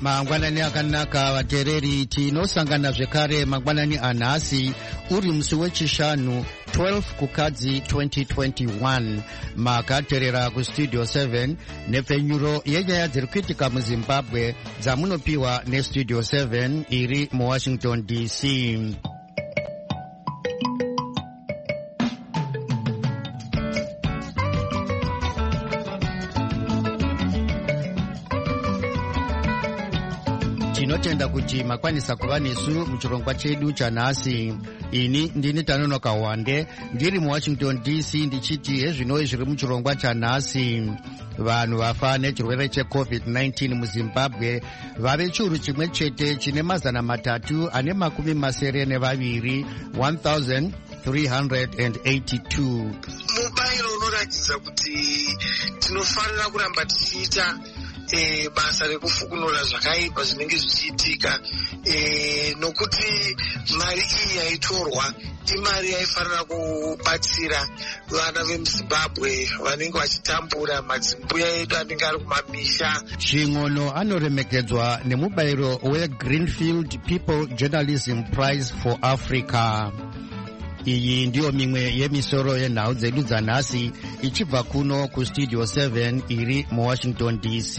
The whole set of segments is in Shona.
Mangwanani akanaka vatereri tinosangana zvekare mangwanani anhasi uri musi wechishanu 12 kukadzi 2021 makaterera kustudio 7 nepfenyuro yenyaya dziri kuitika muzimbabwe dzamunopiwa nestudio 7 iri muwashington dc. Tinotenda kuti makwanisa kuva nesu muchirongwa chedu chanhasi. Ini ndini Tanonoka Wande ndiri muwashington dc ndichiti hezvinoi zviri muchirongwa chanhasi. Vanhu vafa nechirwere cheCovid-19 muZimbabwe vave chiuru chimwe chete chine mazana matatu ane makumi masere nevaviri 1382. Mubairo unoratidza kuti tinofanira kuramba tichiita basa rekufukunura zvakaipa zvinenge zvichiitika, nokuti mari iyi yaitorwa imari yaifanira kubatsira vana vemuzimbabwe vanenge vachitambura, madzimbuya edu anenge ari kumamisha. Chingono anoremekedzwa nemubairo weGreenfield People Journalism Prize for Africa. Iyi ndiyo mimwe yemisoro yenhau dzedu dzanhasi ichibva kuno kustudio 7 iri muwashington dc.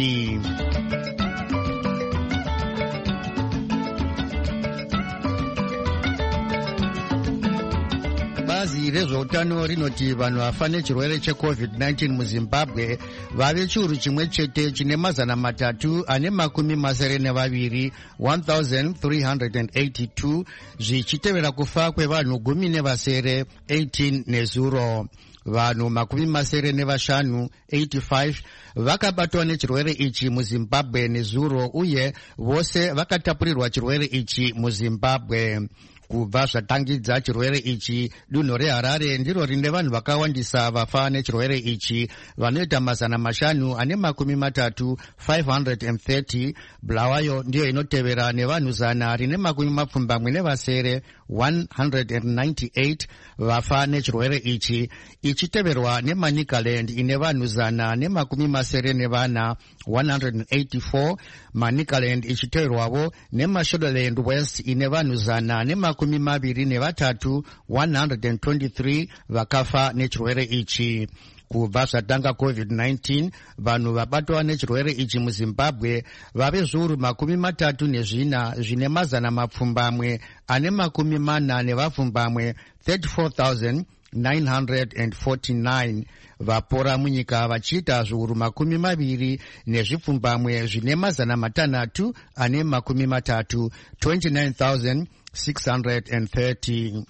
Bazi rezveutano rinoti vanhu vafa nechirwere cheCovid-19 muZimbabwe vave chiuru chimwe chete chine mazana matatu ane makumi masere nevaviri 1382 zvichitevera kufa kwevanhu 10 nevasere 18 nezuro. Vanhu makumi masere nevashanu 85 vakabatwa nechirwere ichi muZimbabwe nezuro, uye vose vakatapurirwa chirwere ichi muZimbabwe. Kubva zvatangidza chirwere ichi, dunhu reHarare ndiro rine vanhu vakawandisa vafa nechirwere ichi vanoita mazana mashanu ane makumi matatu 530. Bulawayo ndiyo inotevera nevanhu zana rine makumi mapfumbamwe nevasere 198 vafa nechirwere ichi, ichiteverwa neManicaland ine vanhu zana nemakumi masere nevana 184. Manicaland ichiteverwavo neMashonaland West ine vanhu zana nemakumi maviri nevatatu 123 vakafa nechirwere ichi. Kubva zvatanga COVID-19, vanhu vabatwa nechirwere ichi muZimbabwe vave zviuru makumi matatu nezvina zvine mazana mapfumbamwe ane makumi mana nevapfumbamwe 34,949. Vapora munyika vachiita zviuru makumi maviri nezvipfumbamwe zvine mazana matanhatu ane makumi matatu 29,630.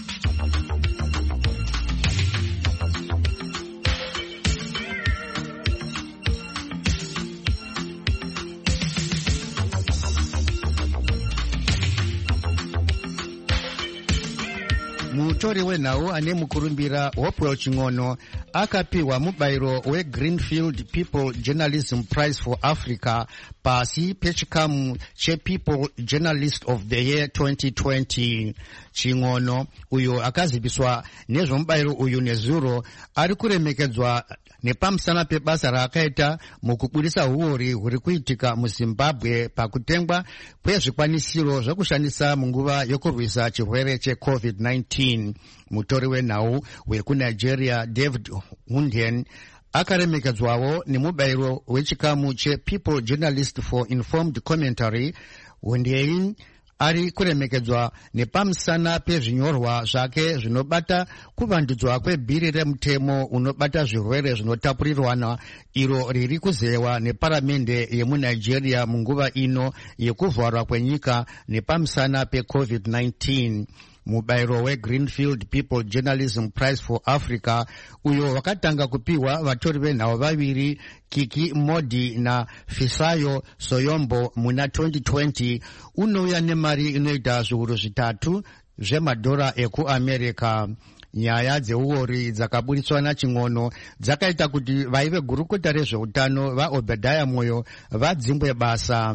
Mutori wenhau ane mukurumbira Hopewell Chingono akapiwa mubairo weGreenfield People Journalism Prize for Africa pasi pechikamu chePeople Journalist of the Year 2020. Chingono uyo akaziviswa nezvomubairo uyu nezuro ari kuremekedzwa nepamusana pebasa raakaita mukubudisa huori huri kuitika muZimbabwe pakutengwa kwezvikwanisiro zvekushandisa munguva yokurwisa chirwere cheCovid-19. Mutori wenhau wekunigeria David Hundien akaremekedzwawo nemubairo wechikamu chePeople Journalist for Informed Commentary. Hundien ari kuremekedzwa nepamusana pezvinyorwa zvake zvinobata kuvandudzwa kwebhiri remutemo unobata zvirwere zvinotapurirwana iro riri kuzewa neparamende yemunigeria munguva ino yekuvharwa kwenyika nepamusana peCovid-19. Mubairo weGreenfield People Journalism Prize for Africa uyo wakatanga kupiwa vatori venhau vaviri, Kiki Modi na Fisayo Soyombo muna 2020, unouya nemari inoita zviuru zvitatu zvemadhora ekuAmerica. Nyaya dzeuori dzakaburitswa naChingono dzakaita kuti vaive gurukota rezveutano vaObadiah Moyo vadzimbwe basa.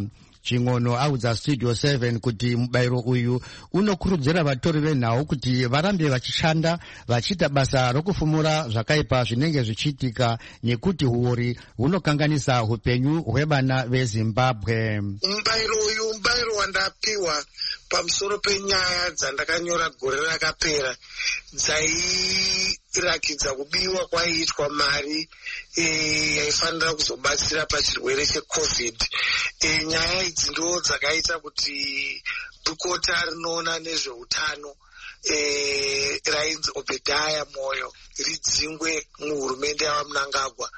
Ching'ono audza Studio 7 kuti mubayiro uyu unokurudzira vatori venhau kuti varambe vachishanda vachiita basa rokufumura zvakaipa zvinenge zvichiitika nekuti huori hunokanganisa upenyu hwevana veZimbabwe. Mubayiro uyu mubayiro wandapiwa pamusoro penyaya dzandakanyora gore rakapera dzairakidza kubiwa kwaiitwa mari yaifanira kuzobatsira pachirwere cheCovid. Nyaya idzi ndo dzakaita kuti dukota rinoona nezveutano rainzi Obedhaya Moyo ridzingwe muhurumende yavaMnangagwa.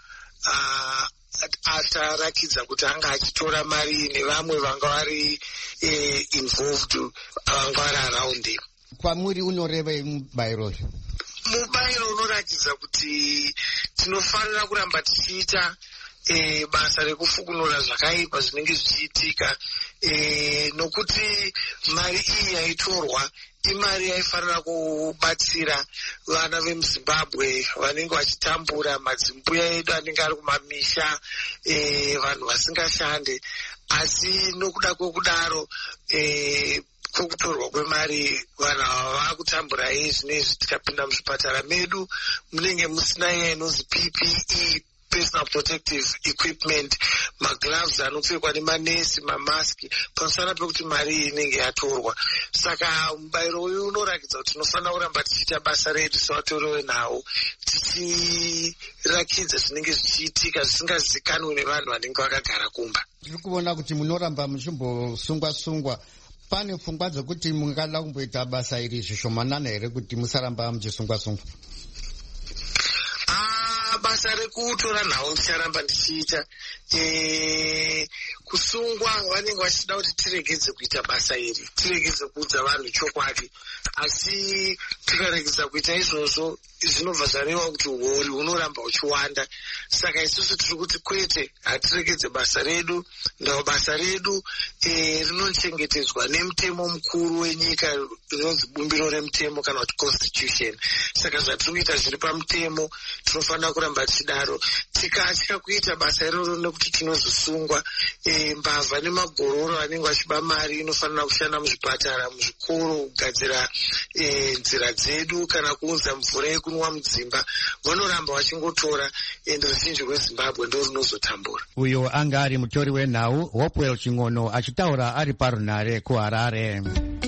Atarakidza kuti anga achitora mari nevamwe vanga vari involved vanga vari around him. Kwamuri unoreva mubayiro? Mubayiro unorakidza kuti tinofanira kuramba tichiita basa rekufukunura zvakaipa zvinenge zvichiitika, nokuti mari iyi yaitorwa imari yaifanira kubatsira vana vemuZimbabwe vanenge vachitambura, madzimbuya edu anenge ari kumamisha, vanhu vasingashande. Asi nokuda kwekudaro kwekutorwa kwemari vanhu ava vakutambura zvinezvi. Tikapinda muzvipatara medu munenge musina iya inonzi PPE, personal protective equipment, magloves anopfekwa nemanesi, mamaski, pamusana pekuti mari iyi inenge yatorwa. Saka mubayiro uyu unorakidza kuti tinofanira kuramba tichiita basa redu sevatori venhau, tichirakidza zvinenge zvichiitika zvisingazivikanwi nevanhu vanenge vakagara kumba. Tiri kuona kuti munoramba muchimbosungwa-sungwa. Pane pfungwa dzokuti mungada kumboita basa iri zvishomanana here kuti musaramba muchisungwa-sungwa? Basa rekutora nhau ndicharamba ndichiita. Kusungwa vanenge vachida kuti tiregedze kuita basa iri, tiregedze kuudza vanhu chokwadi. Asi tikaregedza kuita izvozvo zvinobva zvareva kuti huori hunoramba huchiwanda. Saka isusu tiri kuti kwete, hatiregedze basa redu. Ndawo basa redu rinochengetedzwa nemutemo mukuru wenyika rinonzi bumbiro remutemo kana kuti constitution. Saka zvatiri kuita zviri pamutemo tinofanira kuramba tichidaro. Tikatya kuita basa iroro nekuti tinozosungwa, mbavha nemagororo vanenge vachiba mari inofanira kushanda muzvipatara, muzvikoro, kugadzira nzira dzedu kana kuunza mvura yekunwa mudzimba, vanoramba vachingotora, ende ruzhinji rweZimbabwe ndo runozotambura. Uyo anga ari mutori wenhau Hopewell Ching'ono achitaura ari parunhare kuHarare.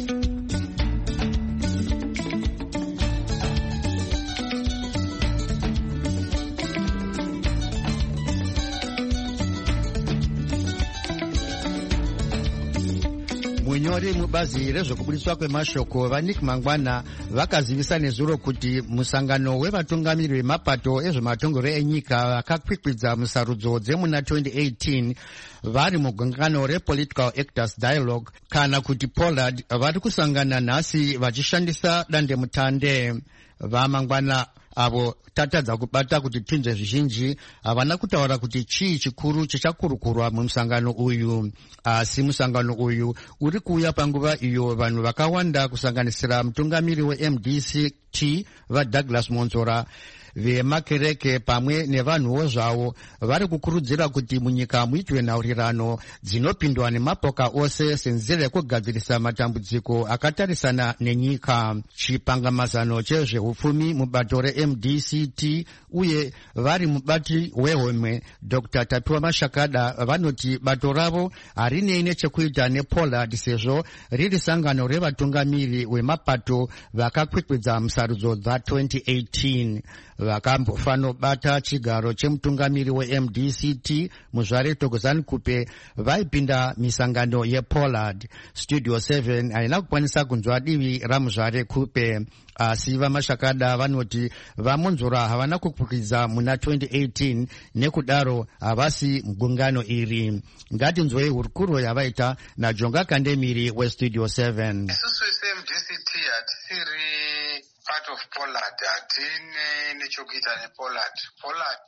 Munyori mubazi rezvokubudiswa kwemashoko vaNick Mangwana vakazivisa nezuro kuti musangano wevatungamiri vemapato ezvematongero enyika vakakwikwidza musarudzo dzemuna 2018 vari mugungano rePolitical Actors Dialogue kana kuti Pollard vari kusangana nhasi vachishandisa dandemutande. VaMangwana avo tatadza kubata kuti tinzve zvizhinji havana kutaura kuti chii chikuru chichakurukurwa mumusangano uyu. Asi musangano uyu uri kuuya panguva iyo vanhu vakawanda kusanganisira mutungamiri weMDC-T vaDouglas Monzora, vemakereke pamwe nevanhuwo zvavo vari kukurudzira kuti munyika muitwe nhaurirano dzinopindwa nemapoka ose senzira yekugadzirisa matambudziko akatarisana nenyika. Chipangamazano chezveupfumi mubato reMDC-T uye vari mubati wehomwe Dr. Tapiwa Mashakada vanoti bato ravo harinei nechekuita nePollard sezvo riri sangano revatungamiri wemapato vakakwikwidza musarudzo dza2018. Vakambofanobata chigaro chemutungamiri weMDC-T muzvare Thokozani Kupe vaipinda misangano yePollard. Studio 7 haina kukwanisa kunzwa divi ramuzvare Kupe, asi vaMashakada vanoti vaMonzora havana kukwikwidzwa muna 2018 nekudaro havasi mugungano iri. Ngatinzwei hurukuro yavaita naJonga Kandemiri weStudio 7. Isusu seMDC-T hatisiri part of Pollard, hatine nechokuita nePollard. Pollard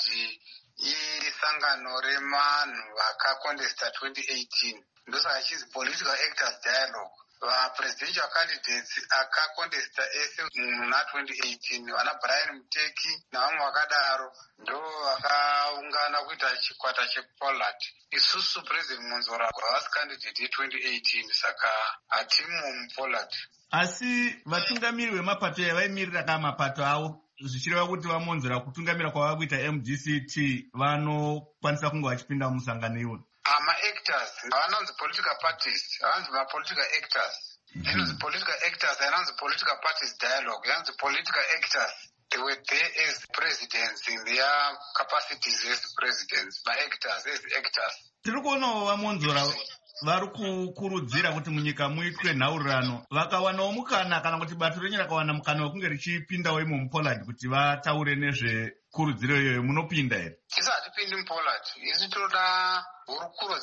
isangano remanhu vakakontesta 2018 ndosaka chizi Political Actors Dialogue. mapresidential candidates akakontesta ese muna 2018 vana Brian Muteki navamwe vakadaro ndo vakaungana kuita chikwata chePollard. Isusu President Monzora havasi candidate ye2018 saka hatimu muPollard. Asi vatungamiri vemapato yavaimirira kama mapato avo zvichireva kuti vamonzera kutungamira kwava kuita MDCT vanokwanisa kunge vachipinda mumusangano iwona. Ma-actors havanonzi political parties, havanzi ma-political actors. Inonzi political actors, hainonzi political parties dialogue, yanonzi political actors. They were there as presidents in their capacities as presidents, ma-actors as actors. Tiri kuonawo vamonzora vari kukurudzira kuti munyika muitwe nhaurirano vakawanawo mukana kana kuti bato renyu rakawana mukana wekunge richipindawo imo muPollard kuti vataure nezvekurudziro iyoyo, munopinda here? Tisi hatipindi muPollard. Isi toda hurukuro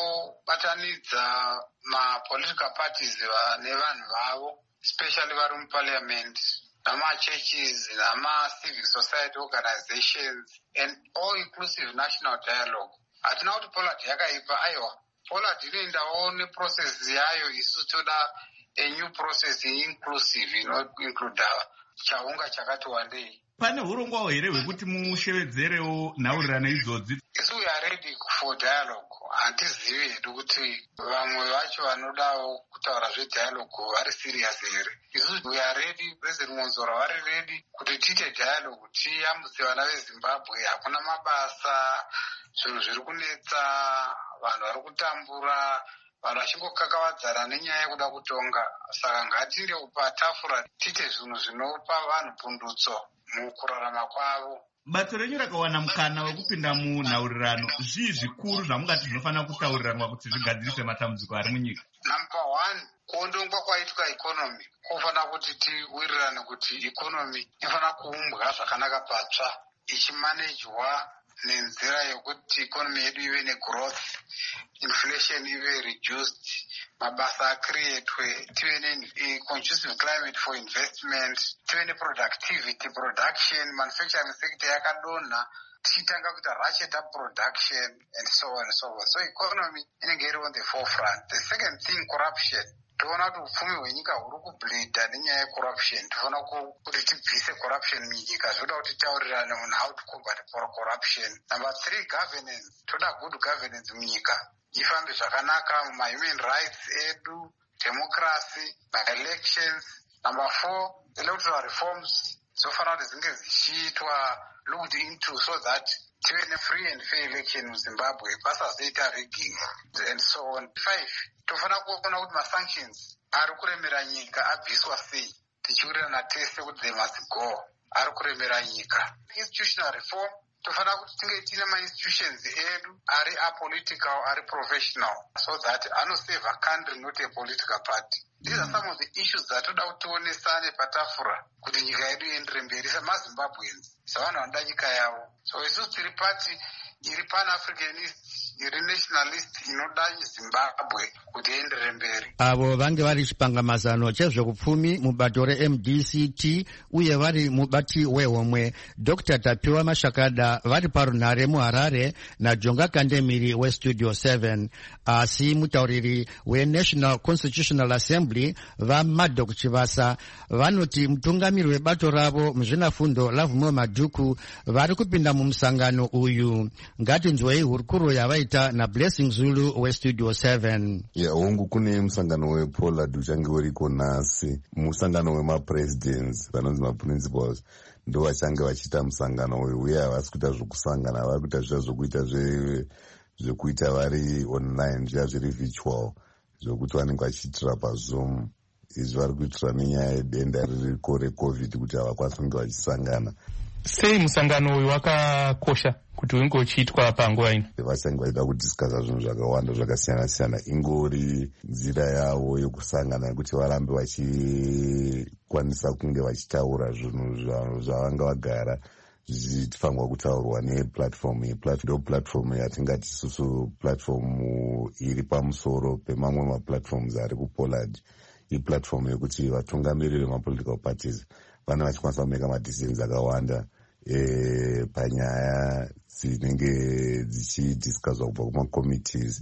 dzinobatanidza ma-political parties nevanhu vavo, especially vari muparliament, nama-churches, nama-civic society organizations, and all-inclusive national dialogue. Hatina kuti Pollard yakaipa, aiwa. Pollard inoendawo neprocess yayo. Isu toda a new process inclusive inoincluda chaunga chakati wandei. Pane urongwawo here hwekuti mushevedzerewo nhaurirano idzodzi? Isu we are ready for dialogue. Handizivi hedu kuti vamwe vacho vanodawo kutaura zvedhialogue vari serious here. Isu we are ready, President Monzora vari ready kuti tiite dialogue, tiyambutse vana veZimbabwe. Hakuna mabasa, zvinhu zviri kunetsa, vanhu vari kutambura, vanhu vachingokakavadzana nenyaya yekuda kutonga. Saka ngatinde patafura tiite zvinhu zvinopa vanhu pundutso mukurarama kwavo. Bato renyu rakawana mukana wekupinda munhaurirano, zvii zvikuru zvamungati zvinofanira kutauriranwa kuti zvigadzirise matambudziko ari munyika? Number one, kuondongwa kwaitwa ikonomi. Kunofanira kuti tiwirirane kuti ikonomi inofanira kuumbwa zvakanaka patsva, ichimanejwa nenzira yekuti ikonomi yedu ive negrowth, inflation ive reduced, mabasa acreatwe, tive ne-conducive climate for investment, tive ne-productivity, production, manufacturing sector yakadonha, tichitanga kuita ratchet up production, and so on and so forth. So economy inenge iri on the forefront. The second thing, corruption. Toona kuti upfumi hwenyika huri kubleedha nenyaya yecorruption. Toona kuti tibvise corruption munyika. Zvoda kuti taurirane on how to combat corruption. Number 3, governance. Toda good governance munyika. Ifambe zvakanaka muma-human rights edu, democracy, elections. Number 4, electoral reforms. Zofanira kuti dzinge dzichiitwa looked into so that tive ne-free and fair election muZimbabwe, pasazoita rigging and so on. 5, tofanira kuona kuti ma-sanctions ari kuremera nyika abviswa sei, tichiwirirana tese kuti they must go, ari kuremera nyika. Institutional reform, tofanira kuti tinge tine ma-institutions edu ari apolitical, ari professional, so that anosave a country, not a political party. These are some of the issues that toda kuti tionesane patafura kuti nyika yedu iendere mberi semaZimbabweans, savanhu vanoda nyika yavo. So isusu tiri pati iri pan-Africanist, iri nationalist inoda Zimbabwe kuti iendere mberi. Avo vange vari chipangamazano chezvekupfumi mubato reMDCT uye vari mubati wehomwe, Dr. Tapiwa Mashakada vari parunhare muHarare naJonga Kandemiri weStudio 7. Asi mutauriri weNational Constitutional Assembly vaMadok Chivasa vanoti mutungamiri webato ravo muzvinafundo Lavumwe Madhuku vari kupinda mumusangano uyu. Ngatinzwei hurukuro yavaita naBlessing Zulu weStudio 7. Hongu kune musangano wePollard uchange uriko nhasi. Musangano wemapresidents vanonzi maprincipals ndo vachange vachiita musangano uyu, uye havasi kuita zvokusangana, vari kuita zviya zvokuita zvekuita vari online, zviya zviri virtual zvokuti vanenge vachiitira paZoom. Izvi vari kuitira nenyaya yedenda ririko reCovid kuti havakwanisi kunge vachisangana. Sei musangano uyu wakakosha kuti unge uchiitwa panguva ino? Vachange vachida kudhiskasa zvinhu zvakawanda zvakasiyana-siyana, ingori nzira yavo yokusangana yekuti varambe vachikwanisa kunge vachitaura zvinhu zvavanga vagara zvichifangwa kutaurwa neplatform iyi. Ndo platform yatingati isusu platform iri pamusoro pemamwe maplatforms ari kuPollard. Iplatform yekuti vatungamiri vemapolitical parties vana vachikwanisa kumeka madecisions akawanda panyaya dzinenge dzichidhiskaswa kubva kumacommittees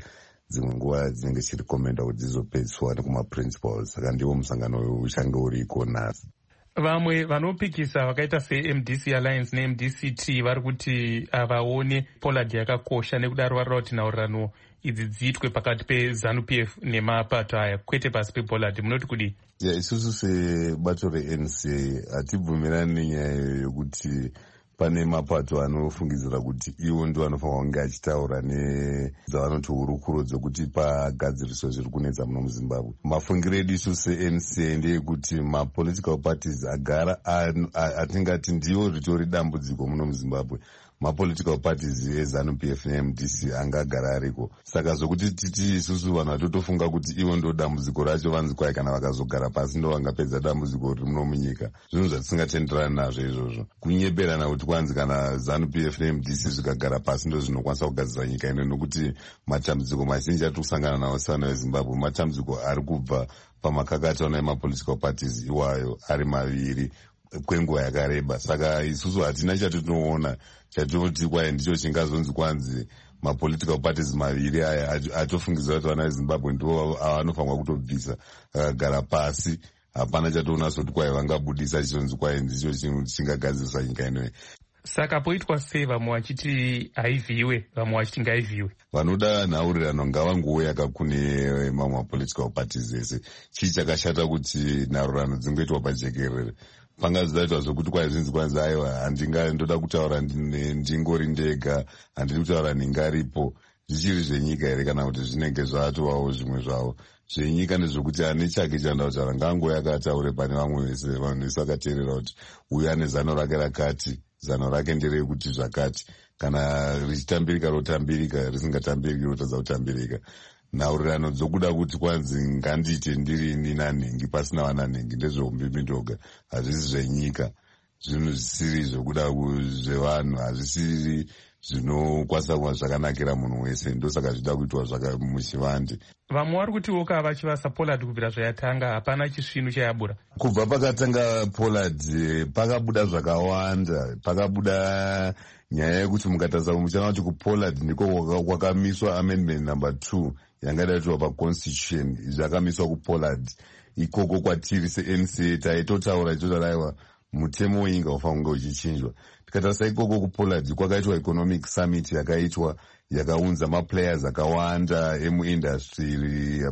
dzimwe nguva dzinenge chirekomenda kuti dzizopedziswa nekumaprincipals. Saka ndiwo musangano uyu uchange uriko nhasi. Vamwe vanopikisa vakaita seMDC Alliance neMDC-T vari kuti avaone Pollard yakakosha, nekudaro varira kuti nhaurirano idzi dziitwe pakati peZANU-PF nemapato aya kwete pasi pePollard. Munoti kudi? Isusu sebato reNCA hatibvumirani nenyaya yokuti pane mapato anofungidzira kuti iwo ndiwo anofanira kunge achitaura nedzavanoti hurukuro dzokuti pagadziriswa zviri kunetsa muno muZimbabwe. Mafungiro edu isu seNCA ndeyekuti mapolitical parties agara atingati ndiwo ritori dambudziko muno muZimbabwe. Mapolitical parties eZANU-PF neMDC angagara ariko. Saka zvokuti titi isusu vanhu vatotofunga kuti ivo ndo dambudziko racho, vanzi kwai kana vakazogara pasi ndo vangapedza dambudziko riri muno munyika. Zvinhu zvatisingatenderani nazvo izvozvo. Kunyeberana kuti kwanzi kana ZANU-PF neMDC zvikagara pasi ndo zvinokwanisa kugadzira nyika ino, nokuti matambudziko mazhinji ari kusangana nawo sevana veZimbabwe matambudziko ari kubva pamakakataona emapolitical parties iwayo ari maviri kwenguva yakareba. Saka isusu hatina chatinoona chatoti kwai ndicho chingazonzi kwanzi mapolitical parties maviri aya atofungidzira kuti vana veZimbabwe ndivo avanofanira kutobvisa akagara pasi. Hapana chatoona soti kwai vangabudisa chizonzi kwai ndicho chingagadzirisa nyika inoyi. Saka poitwa sei vamwe vachiti haivhiwe, vamwe vachiti ngaivhiwe? Vanoda nhaurirano ngavangouya kune mamwe mapolitical parties ese. Chii chakashata kuti nhaurirano dzingoitwa pajekerere? Pangazodaitwa zvokuti kwai zvinzi kwanzi aiwa handingandoda kutaura ndingori ndega, handiri kutaura ndingaripo. Zvichiri zvenyika here kana kuti zvinenge zvatovawo zvimwe zvavo zvenyika? Nezvokuti ane chake chanda kutaura ngaangoya akataure pane vamwe vese. Vanhu vese vakateerera kuti uyu ane zano rake rakati, zano rake nderekuti zvakati. Kana richitambirika rotambirika, risingatambiriki rotadza kutambirika. Nhaurirano dzokuda kuti kwanzi ngandiite ndiri ninanhengi pasina vananhengi ndezveumbimi ndoga, hazvisi zvenyika. Zvinhu zvisiri zvokuda zvevanhu, hazvisiri zvinokwanisa kuva zvakanakira munhu wese. Ndosaka zvida kuitwa muchivande. Vamwe vari kutiwo vachivasa Pollard kubvira zvayatanga hapana chisvinu chayabura. Kubva pakatanga Pollard pakabuda zvakawanda. Pakabuda nyaya yekuti mukatarisa muchana kuti kuPollard ndiko kwakamiswa amendment number 2 yangadaiwa paconstitution. Zvakamiswa kuPollard ikoko kwatiri seNCA taitotaura ichotadaiwa mutemo wenyika ufanira kunge uchichinjwa. Tikatarisa ikoko kuPollard kwakaitwa economic summit yakaitwa yakaunza maplayers akawanda emuindustry,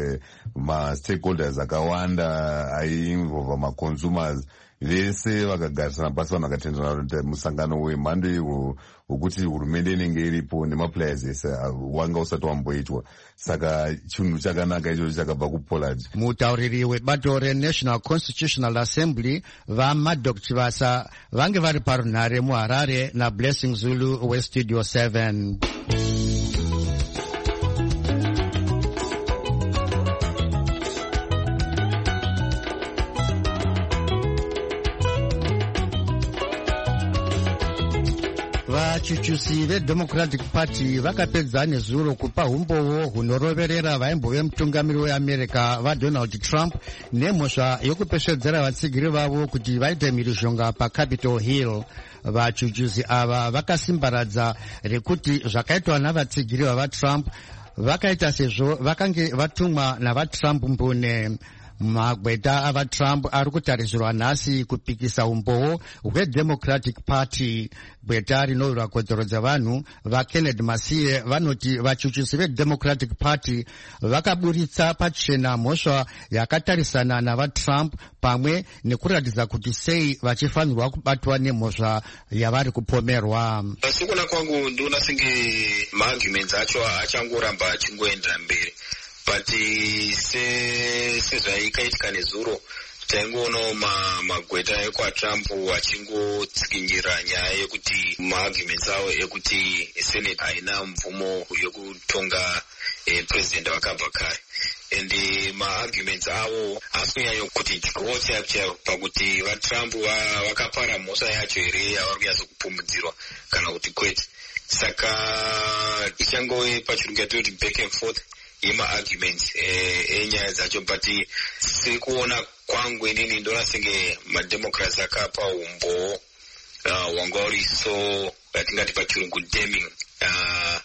mastakeholders akawanda aiinvolva maconsumers. Vese vakagarisana pasi, vanhu vakatenderana kuti musangano wemhando iwo wokuti hurumende inenge iripo nemaplayers ese wanga usati wamboitwa. Saka chinhu chakanaka ichocho chakabva kuPollard. Mutauriri webato reNational Constitutional Assembly vaMaddox Chivasa vange vari parunhare muHarare naBlessing Zulu weStudio 7. Vachuchusi veDemocratic Party vakapedza nezuro kupa umbowo hunoroverera vaimbove mutungamiri weAmerica vaDonald Trump nemhosva yokupesvedzera vatsigiri vavo kuti vaite mhirizhonga paCapitol Hill. Vachuchusi ava vakasimbaradza rekuti zvakaitwa navatsigiri vavaTrump vakaita sezvo vakange vatumwa navaTrump mbune. Magweta avaTrump ari kutarisirwa nhasi kupikisa umbowo hweDemocratic Party. Gweta rinorwira kodzero dzavanhu vaKenneth Masiye vanoti vachuchusi veDemocratic Party vakaburitsa pachena mhosva yakatarisana navaTrump pamwe nekuratidza kuti sei vachifanirwa kubatwa nemhosva yavari kupomerwa. Pasikuona kwangu ndinoona senge maarguments acho achangoramba achingoenda mberi. But sezvaikaitika nezuro taingoonawo magweta ekwaTrump achingotsikinyira nyaya yekuti maarguments avo ekuti Senate haina mvumo yokutonga president vakabva kare. And maarguments avo haasi kunyanya kuti draw chaipo pakuti vaTrump vakapara mhosva yacho here yavari kunyatsokupumudzirwa kana kuti kwete. Saka ichangove pachirungu yatoti back and forth yemaarguments enyaya dzacho. But siri kuona kwangu inini ndoona senge mademocrats akapa umbo wanga uri so yatingati pachirungu damning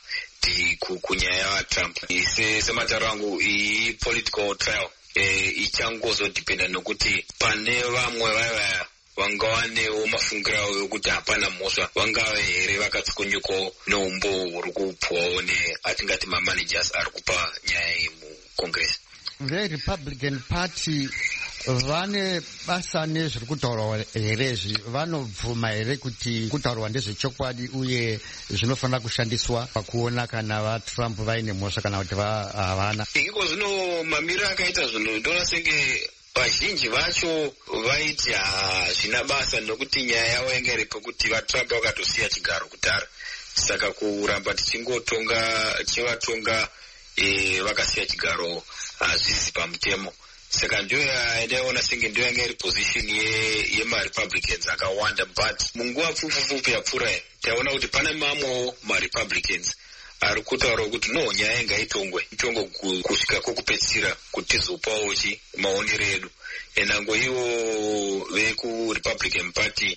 kunyaya yaTrump. Sematauro angu political trial ichangozodhipenda nokuti pane vamwe vaya vangawanewo mafungiro avo yokuti hapana mhosva vangave here vakatsikunyukawo neumbo huri kupuwawo atingati mamanagers ari kupa nyaya iyi mucongress. VeRepublican Party vane basa nezviri kutaurwa here izvi, vanobvuma here kuti kutaurwa ndezvechokwadi uye zvinofanira kushandiswa pakuona kana vaTrump vaine mhosva kana kuti havana? Iko zvino mamiro akaita zvinhu ndona senge vazhinji vacho vaiti hazvina basa nokuti nyaya yavo yanga iripo kuti vaTrump vakatosiya chigaro kutara, saka kuramba tichivatonga vakasiya chigaro hazvisi pamutemo. Saka ndiyo yandaiona senge ndiyo yanga iri position yemaRepublicans akawanda, but munguva pfupi yapfuura taona kuti pane mamwewo maRepublicans ari kutaura kuti no, nyaya ngaitongwe kusvika kwokupedzisira kuti tizopawo maonero edu. Enango ivo vekuRepublican Party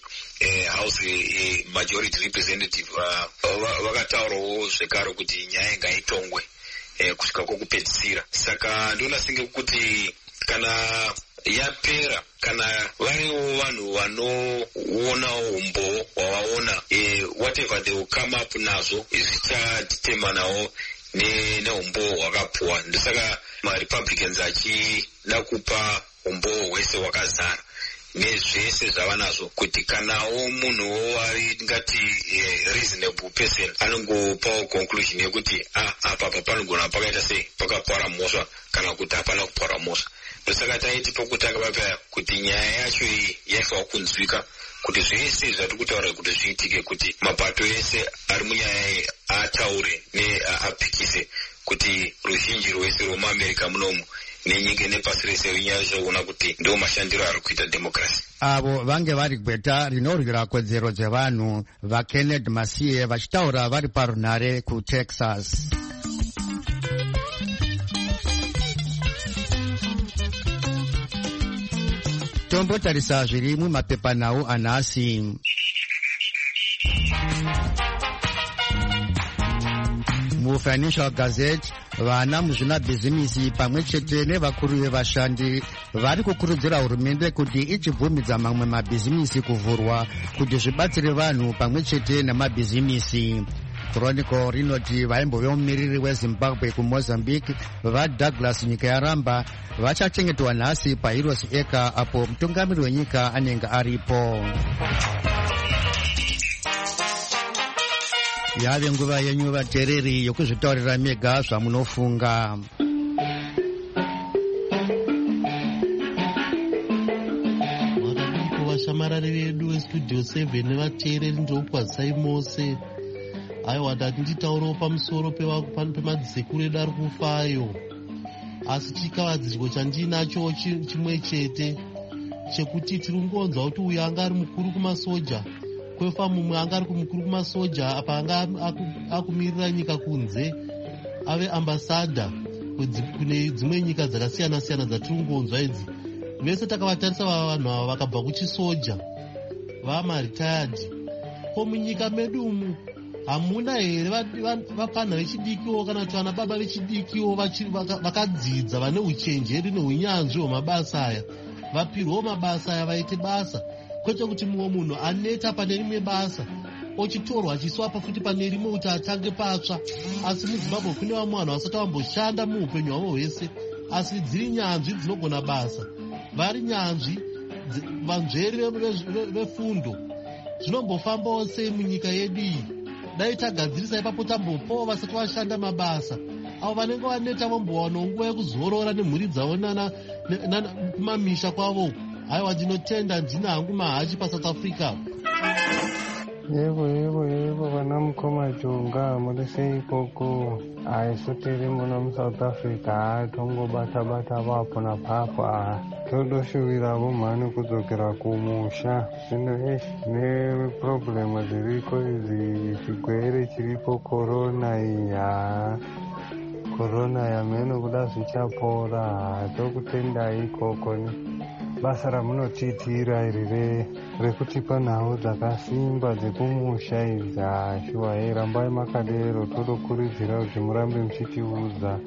House Majority Representative vakataurawo zvekare kuti nyaya ngaitongwe kusvika kwokupedzisira. Saka ndinoona senge kuti kana yapera, kana variwo vanhu vanoonawo umbo hwavaona, whatever they will come up nazvo zvichadetermanawo neumbo hwakapuwa. Ndosaka maRepublicans achida kupa umbo hwese hwakazara nezvese zvava nazvo, kuti kanawo munhuwo ari ngati reasonable person anongopawo conclusion yekuti apa panogona pakaita sei, pakapwara mhosva kana kuti hapana kupwara mhosva. Ndosaka taiti pokutanga papaya kuti nyaya yacho iyi yaifanira kunzwika, kuti zvese zvatiri kutaura kuti zviitike, kuti mapato ese ari munyaya iyi ataure neapikise kuti ruzhinji rwese rwomuAmerica munomu nenyika nepasi rese rinyaya zvoona kuti ndo mashandiro ari kuita democracy. Avo vange vari gweta rinorwira kodzero dzevanhu vaKenneth Masiye vachitaura vari parunhare kuTexas. Tombotarisa zviri mumapepanhau anhasi. MuFinancial Gazette, vana muzvinabhizimisi pamwe chete nevakuru vevashandi vari kukurudzira hurumende kuti ichibvumidza mamwe mabhizimisi kuvhurwa kuti zvibatsire vanhu pamwe chete namabhizimisi. Chronicle rinoti vaimbove mumiriri weZimbabwe kuMozambique vaDouglas nyika yaramba vachachengetwa nhasi paHeroes Acre apo mutungamiri wenyika anenge aripo. Yave nguva yenyu vateereri yokuzvitaurira mega zvamunofunga. Vakadiko vashamarari vedu vestudio 7 nevateereri ndokwazisai mose. Aiwa ndati nditaurawo pamusoro pemadzikuru edu ari kufayo, asi chikavadzirwo chandinacho chimwe chete chekuti tiri kungonzwa kuti uyu anga ari mukuru kumasoja kwefa mumwe anga ari mukuru kumasoja apa anga akumirira nyika kunze ave ambasadha kune dzimwe nyika dzakasiyana siyana dzatiri kungonzwa idzi. Vese takavatarisa vanhu ava vakabva kuchisoja vamaritiredi. Ko munyika medu umu hamuna here vapanha vechidikiwo kana kuti vana baba vechidikiwo vakadzidza vane uchenjeri neunyanzvi hwemabasa aya, vapirwawo mabasa aya vaite basa, kwete kuti mumwe munhu aneta pane rimwe basa ochitorwa achiswapa futi pane rimwe kuti atange patsva. Asi muZimbabwe kune vamwe vanhu vasati vamboshanda muupenyu hwavo hwese, asi dziri nyanzvi dzinogona basa, vari nyanzvi vanzveri vefundo. Zvinombofambawo sei munyika yedu iyi? Dai tagadzirisa ipapo tambopawo vasati vashanda mabasa, avo vanenge vaneta vambowanawo nguva yekuzorora nemhuri dzavo kumamisha kwavo. Haiwa ndinotenda ndina hangu mahachi paSouth Africa. Yebo vana mukoma jonga muri sei ikoko? Haisotiri muno muSouth Africa tongobata vapo napapo todoshuvira vomhani kudzokera kumusha. Zvino neproblemu dziriko idzi, chigwere chiripo korona iya, korona yameno kuda zvichapora, tokutendai ikoko basa ramunotiitira iri rekutipa nhau dzakasimba dzekumusha idzi. Shuwa rambai makadero, todokurudzira kuti murambe muchitiudza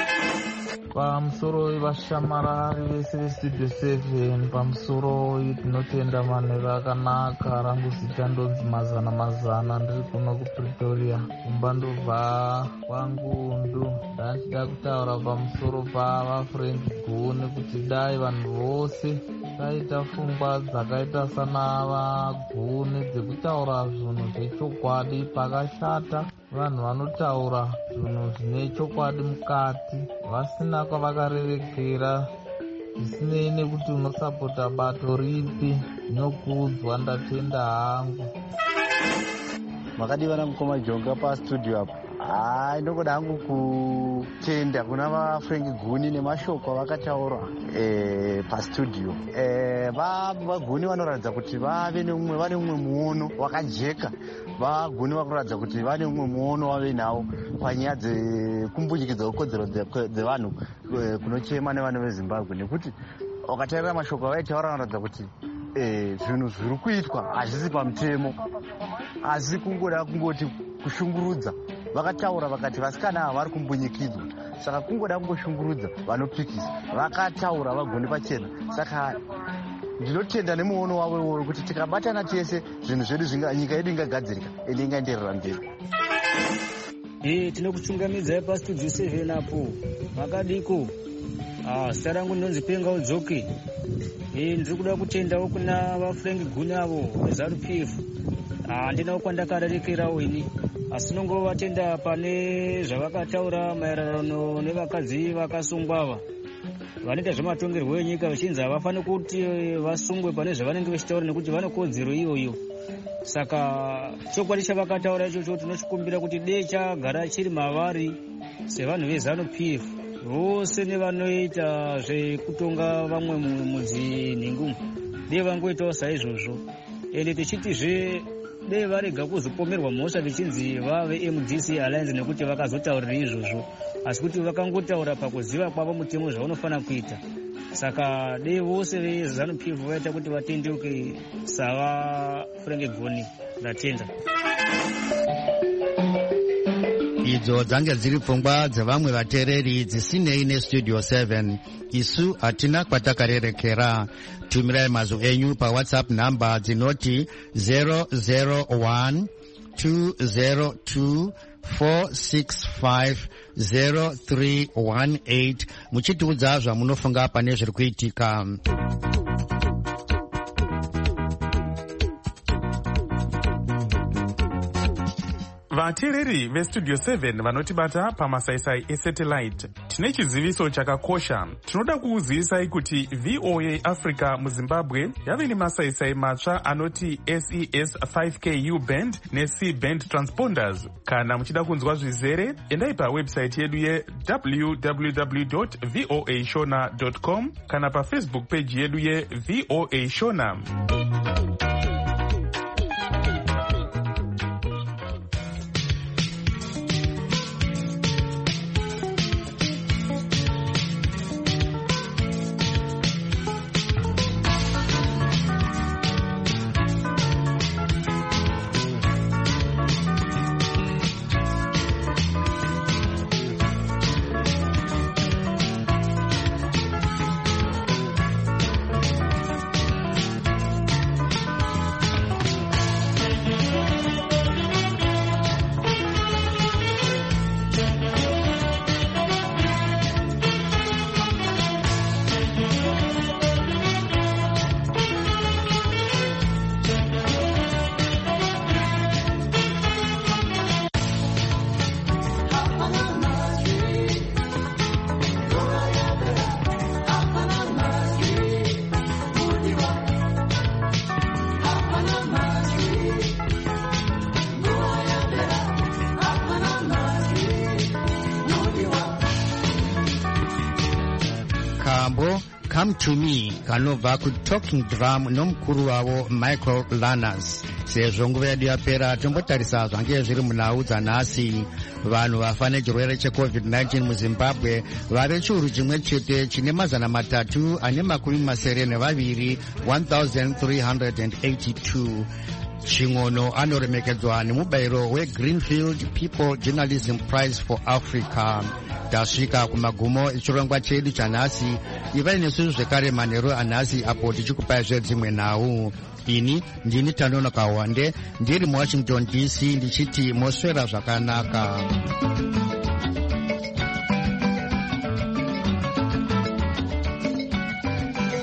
pamusoro wevashamarari vese vestudio 7. Pamusoro tinotenda manheru akanaka. Rangu zita ndonzi Mazana. Ndiri kuno kuPretoria kumba ndobva kwaNgundu. Ndachida kutaura pamusoro pavaFrank Guni kuti dai vanhu vose taita pfungwa dzakaita sana vaGuni dzekutaura zvinhu zvechokwadi pakashata. Vanhu vanotaura zvinhu zvine chokwadi mukati vasina kwavakarerekera, zvisinei nekuti unosapota bato ripi. Zvinokuudzwa, ndatenda hangu. Makadivana mukoma Jonga pastudio apo. Ndingoda hangu kutenda kuna vaFrank Guni nemashoko avakataura pastudio. VaGuni vanoratidza kuti vane umwe muono wakajeka. VaGuni vanoratidza kuti vane umwe muono wave nawo panyaya dzekumbunyikidzwa kodzero dzevanhu kunochema nevanhu veZimbabwe, nekuti ukatarira mashoko avaitaura vanoratidza kuti zvinhu zviri kuitwa hazvisi pamutemo, asi kungoda kungoti kushungurudza. Vakataura vakati vasikana ava vari kumbunyikidzwa, saka kungoda kungoshungurudza vanopikisa. Vakataura vaGuni pachena, saka ndinotenda nemuono wavo wekuti tikabatana tese zvinhu zvedu nyika yedu ingagadzirika ende ingaenderera mberi. Tinokuchungamidzai pastudio 7 apo. Makadiko? Zita rangu ndinonzi Penga Udzoke. Ndiri kuda kutendawo kuna vaFrank Guni avo veZANU-PF. Handinawo kwandakarerekerawo ini, asi nongovatenda pane zvavakataura maererano nevakadzi vakasungwava vanoita zvematongerwo enyika, vachinzi havafani kuti vasungwe pane zvavanenge vachitaura nekuti vane kodzero iyoyo. Saka chokwadi chavakataura ichocho tinochikumbira kuti dei chagara chiri mavari sevanhu veZANU-PF vose nevanoita zvekutonga vamwe mudzinhingumwe, dei vangoitawo saizvozvo. Ende tichitizve dei varega kuzopomerwa mhosva vichinzi vave MDC Alliance nekuti vakazotaurira izvozvo, asi kuti vakangotaura pakuziva kwavo mutemo zvaunofanira kuita. Saka dei vose veZANU-PF vaita kuti vatendeuke savaFrank Guni. Ndatenda. Idzo dzange dziri pfungwa dzevamwe vateereri dzisinei nestudio 7. Isu hatina kwatakarerekera. Tumirai mazwi enyu paWhatsApp namba dzinoti 001 202 4650318 muchitiudza zvamunofunga pane zviri kuitika. Vateereri vestudio 7 vanotibata pamasaisai esatellite, tine chiziviso chakakosha. Tinoda kuuzivisai kuti VOA Africa muZimbabwe yave nemasaisai matsva anoti SES 5K U-band neC-band transponders. Kana muchida kunzwa zvizere, endai pawebsite yedu ye www.voashona.com kana pafacebook page yedu ye-VOA Shona. Come to Me kanobva kuTalking Drum nomukuru wavo Michael Lanas. Sezvo nguva yedu yapera tombotarisa zvange zviri munhau dzanhasi. Vanhu vafa nechirwere cheCovid-19 muZimbabwe vave chiuru chimwe chete chine 392 1382. Chingono anoremekedzwa nemubayiro weGreenfield People Journalism Prize for Africa. Tasvika kumagumo echirongwa chedu chanhasi. Ivai nesu zvekare manheru anhasi apo tichikupai zvedzimwe nhau. Ini ndini Tanono Kawande ndiri muWashington DC ndichiti moswera zvakanaka.